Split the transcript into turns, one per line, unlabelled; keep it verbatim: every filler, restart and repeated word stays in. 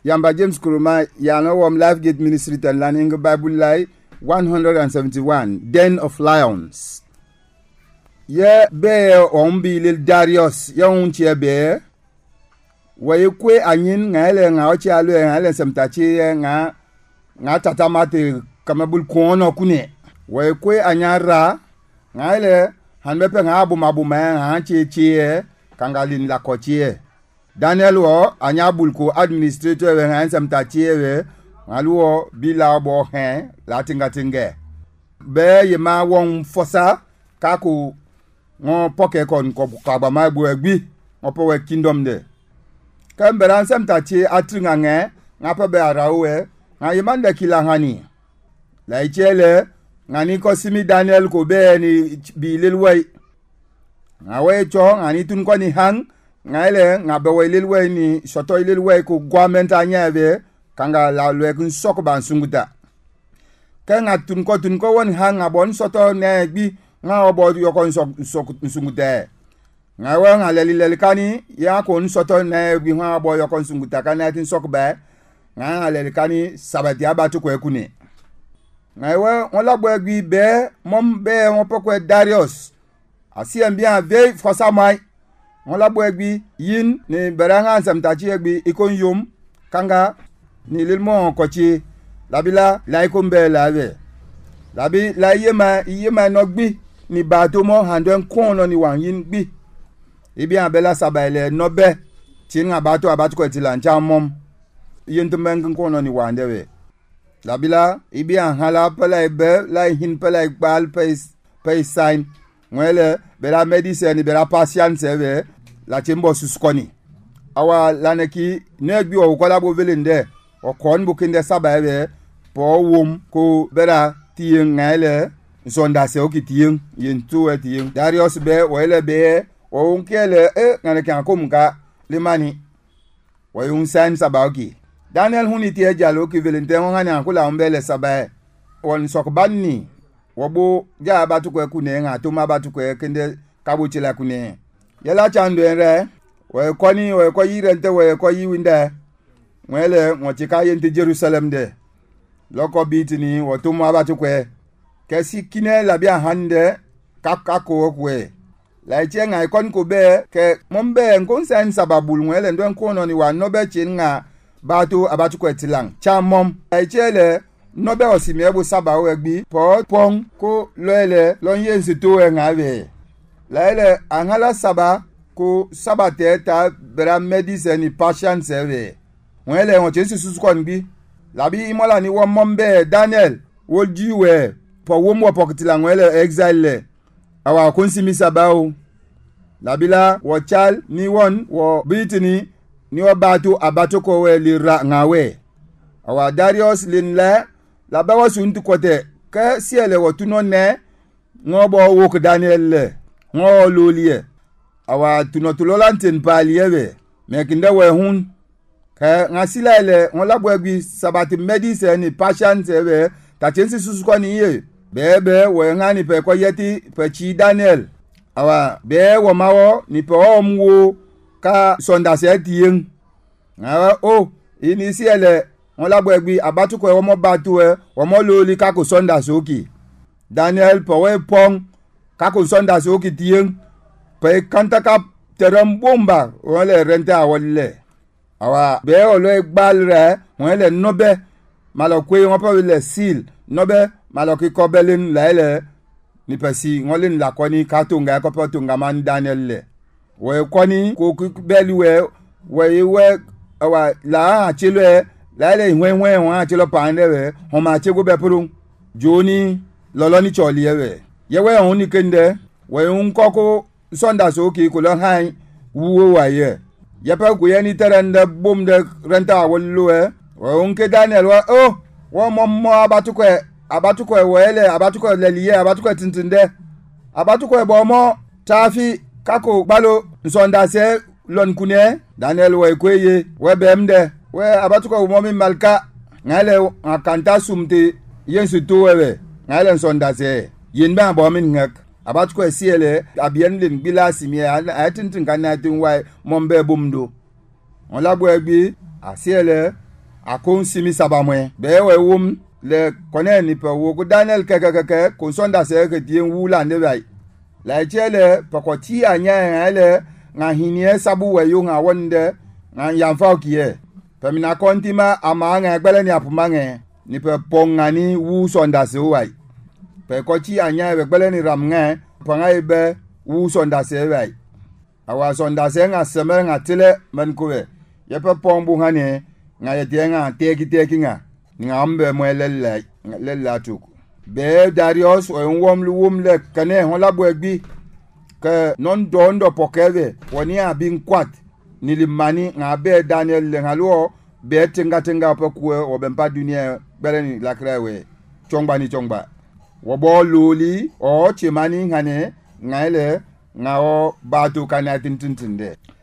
Yamba James Kuruma yana wom Life Gate Ministry tan lan in Bible lai one seventy-one Den of Lions. Ye be ombi lil Darius ya unche be waye kwe anyin ngale nga ochi alu ngale semtachi nga nga tatamate kamabul kono kune waye kwe anyara ngale hanbepe nga abu mabu ma nga chi chi kangalin la kochie Daniel wo anyabul ko administrator we nga semtachi we ngaluo bila bo he latinga tinge be yema won fosa kaku ngo poke kon ko kaba ma bu egbi ngo po we kingdom de kambera semtachi atringa nge ngapa be arawe nga yimande kilangani la ichele ngani ko simi Daniel ko be ni bilil way ngawe cho ngani tun ko ni hang ngaile ngabe way lil way ni soto lil way ko government anyave kanga la lwe kun sok ban sunguta kanga tun ko tun ko won hang abon soto ne bi nga obo yo kon sok sok sunguta ngawe ngaleli lel kani ya ko soto ne bi nga obo yo kon sunguta kana tin sok ba nga ngaleli kani sabati abatu ko ekuni ngawe on la gbo gbi be mom be on poko Darius asi ambia ve fosa mai on la gbo gbi yin ni beranga samtachi gbi ikon yum kanga ni lilmo kochi labila la ikombe lawe labi la yema yema no gbi ni bato mo handon kono ni wan yin gbi ibi abela sabaile no be tin abato abato ko tilancha mom yin to mengun kono ni wan dewe labila ibi hala pala be la hin pala bal pay pay sign ngwele bela medicine bela patience we la chimbo suskoni awa laneki ne gbi o kola bo velende o kon bukinde sababe po wum ko bera tien ngale sonda se o kitien yintu etien Darius be wele be o unkele e ngane kan komka limani wa yun san sabaki Daniel huniti ejalo ki velente ngani akula ombele sabae won sokbanni wobo ja batu ko kune nga to ma batu ko kende kabuchi la kune yala chando enre we koni we ko yirente we ko yiwinde mwele mochika yente Jerusalem de loko bitini wotumu abatu kwe kesi kine labia hande kakako kwe la chenga ikon ko be ke mombe nkonsen sababul mwele ndo nkono ni wa nobe chinga batu abatu kwe tilang cha mom la chele nobe osimiebo saba wegbi po pong ko lele lonyensi to ngawe la ele angala saba ko sabate ta bra medicine patient serve wele won Jesu susu nbi labi imola ni wo mombe Daniel wo jiwe po wo mo pokitila wele exile awa konsimi sabao labila wo chal ni won wo bitini ni wo batu abatu ko we lira ngawe awa Darius linla labawa suntu kote ka siele wo tuno ne ngobo wo ko Daniel le ngo lolie awa tuno tulolanten paliebe mekinde we hun ka ngasila ile on la bwegbi sabati medicine patient ebe tachensi susuko ni ye bebe we ngani pe ko yeti pe chi Daniel awa be wo mawo ni pe o mwo ka sonda se tien awa o ini si ele on la bwegbi abatu ko wo mo batu e wo mo loli ka ko sonda soki Daniel pe we pong ka ko sonda soki tien pe kantaka terambomba wole renta awole awa be olo igbal re won le nobe malokwe won pa le seal nobe maloki kobelin la ele ni pesi won le la koni katunga ko pa tunga man Daniel le we koni ko beli we we we awa la achile la ele hwenhwen won achilo pande we won ma chego be purun joni lolo ni choli ewe ye we on ni kende we un koko sonda so ki ko lo han wuwo waye yapa ku yani taranda bom de renta wallo e o unke Daniel wa oh wo mommo abatuko abatuko wele abatuko leliye abatuko tintinde abatuko bomo tafi kako balo nsonda se lon kune Daniel wa kweye we bemde we abatuko momi malka ngale akanta sumte yensu towe ngale nsonda se yinba bomin ngak abatuko siele abien lin bilasi mi atintin kanatin wa mombe bumdo on la bwegbi asiele akon simi sabamwe be we wum le konen ni pe wo ko Daniel ke ke ke ko sonda se ke dien wula ne bai la chele pakoti anya ele nga hinie sabu we yo nga wonde nga yamfa kiye pemina kontima ama nga gbele ni apumange ni pe pongani wu sonda se wai pe kochi anya be gbele ni ramnga panga ibe wu sonda se wai awa sonda se nga seme nga tile man kowe ye pe pombu ngane nga ye denga teki teki nga nga ambe mwelele lella tuku be Darius o wom lu wom le kane hon la bwegbi ke non dondo pokeve woni abin kwat nilimani nga be Daniel le ngalo be tinga tinga pe kuwe o be mpa dunia beleni lakrewe chongba ni chongba wo bo loli o chimani ngane ngaile nga o batu kana tintintinde